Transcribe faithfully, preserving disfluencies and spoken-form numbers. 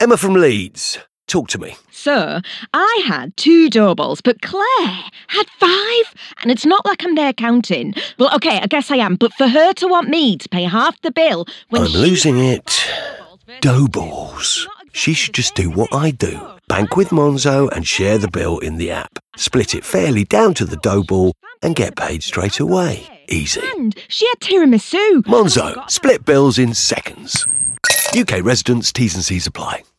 Emma from Leeds. Talk to me. Sir, I had two doughballs, but Claire had five. And it's not like I'm there counting. Well, OK, I guess I am. But for her to want me to pay half the bill when I'm she losing had it. five doughballs Dough versus two, balls. not She exactly should the just same, do is what it? I do. Bank with Monzo and share the bill in the app. Split it fairly down to the dough ball and get paid straight away. Easy. And she had tiramisu. Monzo. Split bills in seconds. U K residents, T's and C's apply.